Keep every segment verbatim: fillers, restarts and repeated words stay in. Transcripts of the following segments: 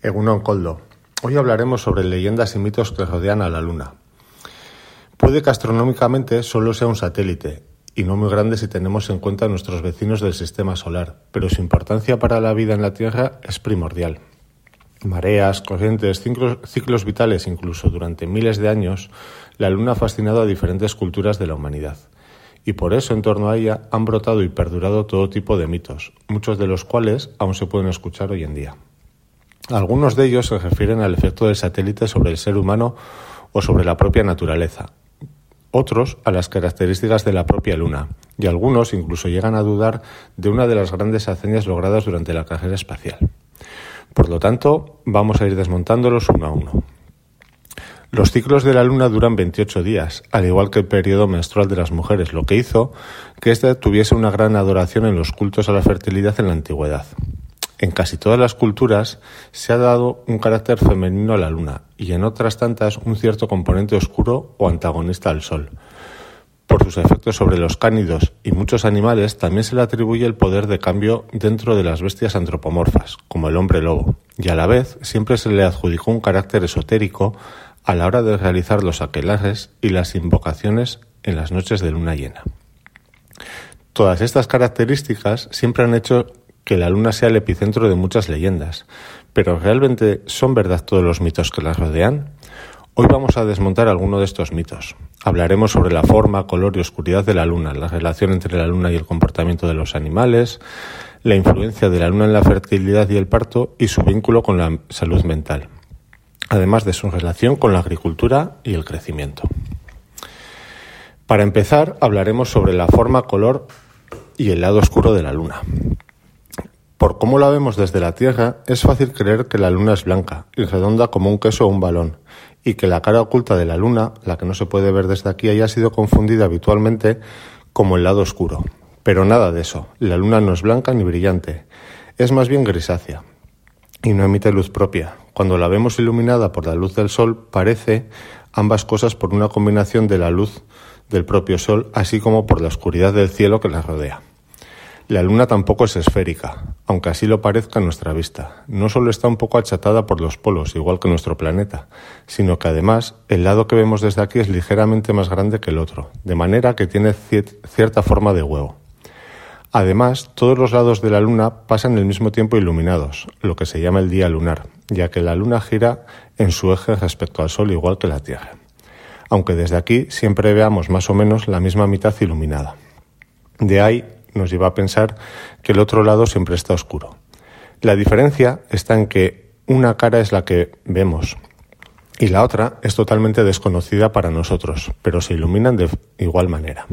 Egunon Koldo. Hoy hablaremos sobre leyendas y mitos que rodean a la Luna. Puede que astronómicamente solo sea un satélite, y no muy grande si tenemos en cuenta a nuestros vecinos del sistema solar, pero su importancia para la vida en la Tierra es primordial. Mareas, corrientes, ciclos, ciclos vitales, incluso durante miles de años, la Luna ha fascinado a diferentes culturas de la humanidad. Y por eso en torno a ella han brotado y perdurado todo tipo de mitos, muchos de los cuales aún se pueden escuchar hoy en día. Algunos de ellos se refieren al efecto del satélite sobre el ser humano o sobre la propia naturaleza, otros a las características de la propia Luna, y algunos incluso llegan a dudar de una de las grandes hazañas logradas durante la carrera espacial. Por lo tanto, vamos a ir desmontándolos uno a uno. Los ciclos de la Luna duran veintiocho días, al igual que el periodo menstrual de las mujeres, lo que hizo que ésta tuviese una gran adoración en los cultos a la fertilidad en la antigüedad. En casi todas las culturas se ha dado un carácter femenino a la Luna y en otras tantas un cierto componente oscuro o antagonista al Sol. Por sus efectos sobre los cánidos y muchos animales también se le atribuye el poder de cambio dentro de las bestias antropomorfas, como el hombre lobo, y a la vez siempre se le adjudicó un carácter esotérico a la hora de realizar los aquelarres y las invocaciones en las noches de luna llena. Todas estas características siempre han hecho que la Luna sea el epicentro de muchas leyendas, pero ¿realmente son verdad todos los mitos que la rodean? Hoy vamos a desmontar alguno de estos mitos. Hablaremos sobre la forma, color y oscuridad de la Luna, la relación entre la Luna y el comportamiento de los animales, la influencia de la Luna en la fertilidad y el parto y su vínculo con la salud mental, además de su relación con la agricultura y el crecimiento. Para empezar, hablaremos sobre la forma, color y el lado oscuro de la Luna. Por cómo la vemos desde la Tierra, es fácil creer que la Luna es blanca y redonda como un queso o un balón, y que la cara oculta de la Luna, la que no se puede ver desde aquí, haya sido confundida habitualmente como el lado oscuro. Pero nada de eso, la Luna no es blanca ni brillante, es más bien grisácea, y no emite luz propia. Cuando la vemos iluminada por la luz del Sol, parece ambas cosas por una combinación de la luz del propio Sol, así como por la oscuridad del cielo que la rodea. La Luna tampoco es esférica, aunque así lo parezca a nuestra vista. No solo está un poco achatada por los polos, igual que nuestro planeta, sino que además el lado que vemos desde aquí es ligeramente más grande que el otro, de manera que tiene cier- cierta forma de huevo. Además, todos los lados de la Luna pasan el mismo tiempo iluminados, lo que se llama el día lunar, ya que la Luna gira en su eje respecto al Sol igual que la Tierra, aunque desde aquí siempre veamos más o menos la misma mitad iluminada. De ahí nos lleva a pensar que el otro lado siempre está oscuro. La diferencia está en que una cara es la que vemos y la otra es totalmente desconocida para nosotros, pero se iluminan de igual manera.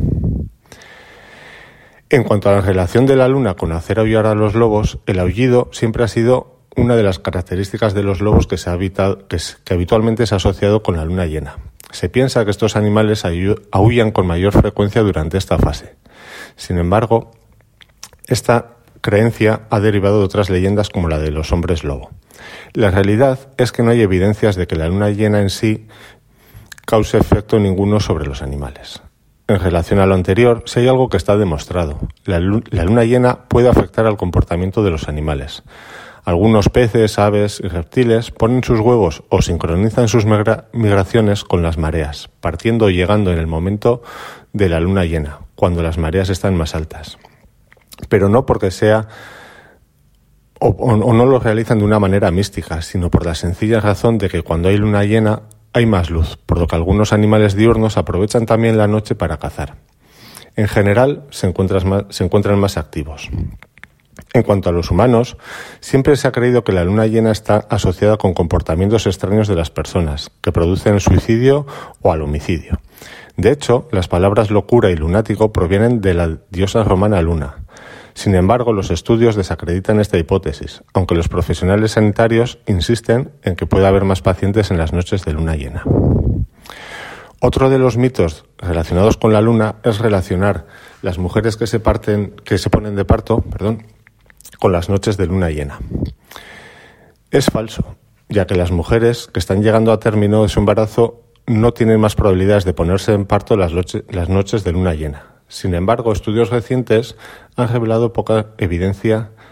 En cuanto a la relación de la Luna con hacer aullar a los lobos, el aullido siempre ha sido una de las características de los lobos que, se habita, que, que habitualmente se ha asociado con la Luna llena. Se piensa que estos animales aullan con mayor frecuencia durante esta fase. Sin embargo, esta creencia ha derivado de otras leyendas como la de los hombres lobo. La realidad es que no hay evidencias de que la luna llena en sí cause efecto ninguno sobre los animales. En relación a lo anterior, si hay algo que está demostrado, la luna llena puede afectar al comportamiento de los animales. Algunos peces, aves y reptiles ponen sus huevos o sincronizan sus migra- migraciones con las mareas, partiendo y llegando en el momento de la luna llena, cuando las mareas están más altas. Pero no porque sea o, o, o no lo realizan de una manera mística, sino por la sencilla razón de que cuando hay luna llena hay más luz, por lo que algunos animales diurnos aprovechan también la noche para cazar. En general se encuentran más, se encuentran más activos. En cuanto a los humanos, siempre se ha creído que la luna llena está asociada con comportamientos extraños de las personas, que producen el suicidio o al homicidio. De hecho, las palabras locura y lunático provienen de la diosa romana Luna. Sin embargo, los estudios desacreditan esta hipótesis, aunque los profesionales sanitarios insisten en que puede haber más pacientes en las noches de luna llena. Otro de los mitos relacionados con la Luna es relacionar las mujeres que se parten, que se ponen de parto, perdón, con las noches de luna llena. Es falso, ya que las mujeres que están llegando a término de su embarazo no tienen más probabilidades de ponerse en parto las, noche, las noches de luna llena. Sin embargo, estudios recientes han revelado poca evidencia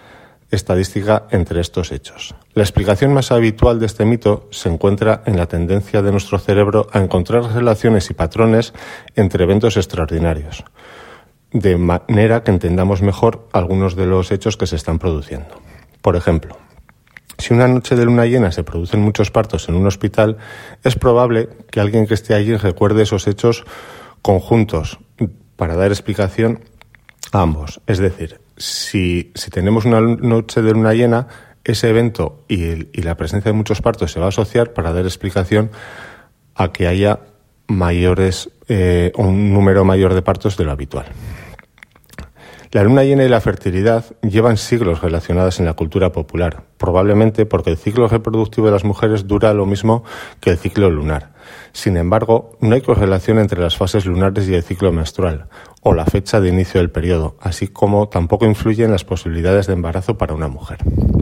estadística entre estos hechos. La explicación más habitual de este mito se encuentra en la tendencia de nuestro cerebro a encontrar relaciones y patrones entre eventos extraordinarios, de manera que entendamos mejor algunos de los hechos que se están produciendo. Por ejemplo, si una noche de luna llena se producen muchos partos en un hospital, es probable que alguien que esté allí recuerde esos hechos conjuntos para dar explicación a ambos. Es decir, si, si tenemos una noche de luna llena, ese evento y, el, y la presencia de muchos partos se va a asociar para dar explicación a que haya mayores eh, un número mayor de partos de lo habitual. La luna llena y la fertilidad llevan siglos relacionadas en la cultura popular, probablemente porque el ciclo reproductivo de las mujeres dura lo mismo que el ciclo lunar. Sin embargo, no hay correlación entre las fases lunares y el ciclo menstrual, o la fecha de inicio del periodo, así como tampoco influyen las posibilidades de embarazo para una mujer.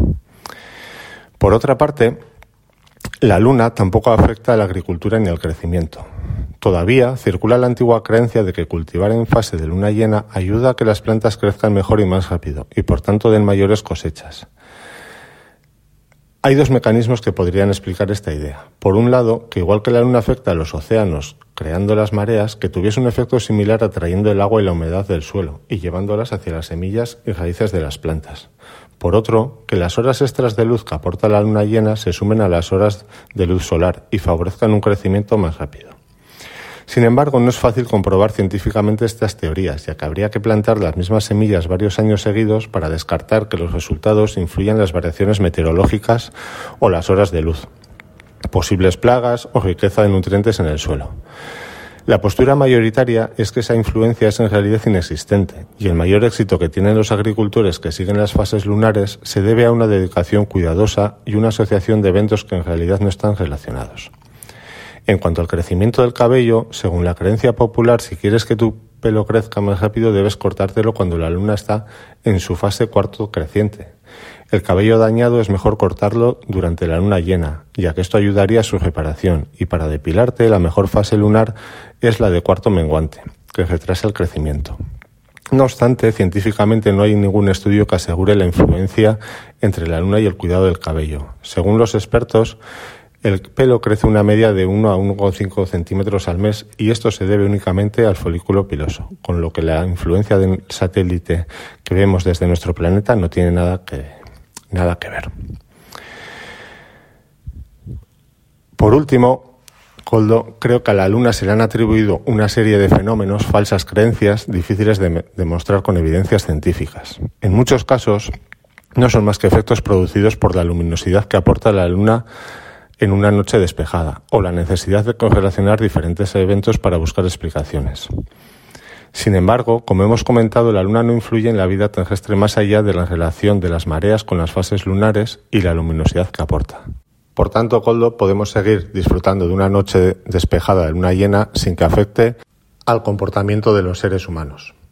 Por otra parte, la luna tampoco afecta a la agricultura ni al crecimiento. Todavía circula la antigua creencia de que cultivar en fase de luna llena ayuda a que las plantas crezcan mejor y más rápido, y por tanto den mayores cosechas. Hay dos mecanismos que podrían explicar esta idea. Por un lado, que igual que la luna afecta a los océanos creando las mareas, que tuviese un efecto similar atrayendo el agua y la humedad del suelo y llevándolas hacia las semillas y raíces de las plantas. Por otro, que las horas extras de luz que aporta la luna llena se sumen a las horas de luz solar y favorezcan un crecimiento más rápido. Sin embargo, no es fácil comprobar científicamente estas teorías, ya que habría que plantar las mismas semillas varios años seguidos para descartar que los resultados influyan las variaciones meteorológicas o las horas de luz, posibles plagas o riqueza de nutrientes en el suelo. La postura mayoritaria es que esa influencia es en realidad inexistente, y el mayor éxito que tienen los agricultores que siguen las fases lunares se debe a una dedicación cuidadosa y una asociación de eventos que en realidad no están relacionados. En cuanto al crecimiento del cabello, según la creencia popular, si quieres que tu pelo crezca más rápido, debes cortártelo cuando la luna está en su fase cuarto creciente. El cabello dañado es mejor cortarlo durante la luna llena, ya que esto ayudaría a su reparación, y para depilarte la mejor fase lunar es la de cuarto menguante, que retrasa el crecimiento. No obstante, científicamente no hay ningún estudio que asegure la influencia entre la luna y el cuidado del cabello. Según los expertos, el pelo crece una media de uno a uno coma cinco centímetros al mes, y esto se debe únicamente al folículo piloso, con lo que la influencia del satélite que vemos desde nuestro planeta no tiene nada que, nada que ver. Por último, Koldo, creo que a la luna se le han atribuido una serie de fenómenos, falsas creencias, difíciles de demostrar con evidencias científicas. En muchos casos, no son más que efectos producidos por la luminosidad que aporta la luna en una noche despejada, o la necesidad de correlacionar diferentes eventos para buscar explicaciones. Sin embargo, como hemos comentado, la luna no influye en la vida terrestre más allá de la relación de las mareas con las fases lunares y la luminosidad que aporta. Por tanto, Koldo, podemos seguir disfrutando de una noche despejada de luna llena sin que afecte al comportamiento de los seres humanos.